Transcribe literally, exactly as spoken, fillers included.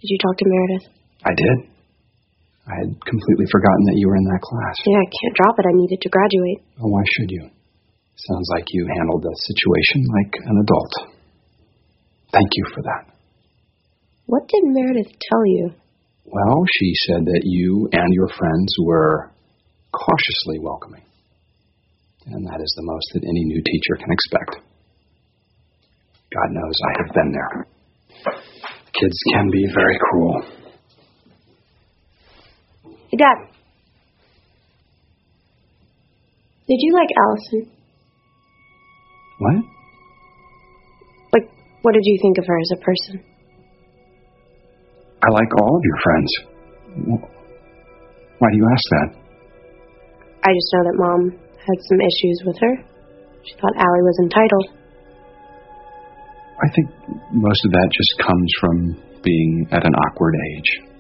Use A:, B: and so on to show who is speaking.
A: Did you talk to Meredith?
B: I did. I had completely forgotten that you were in that class.
A: Yeah, I can't drop it. I needed to graduate.
B: Well, why should you? Sounds like you handled the situation like an adult. Thank you for that.
A: What did Meredith tell you?
B: Well, she said that you and your friends were cautiously welcoming. And that is the most that any new teacher can expect. God knows I have been there. Kids can be very cruel.
A: Hey, Dad. Did you like Allison?
B: What?
A: Like, what did you think of her as a person?
B: I like all of your friends. Why do you ask that?
A: I just know that Mom had some issues with her. She thought Allie was entitled.
B: I think most of that just comes from being at an awkward age.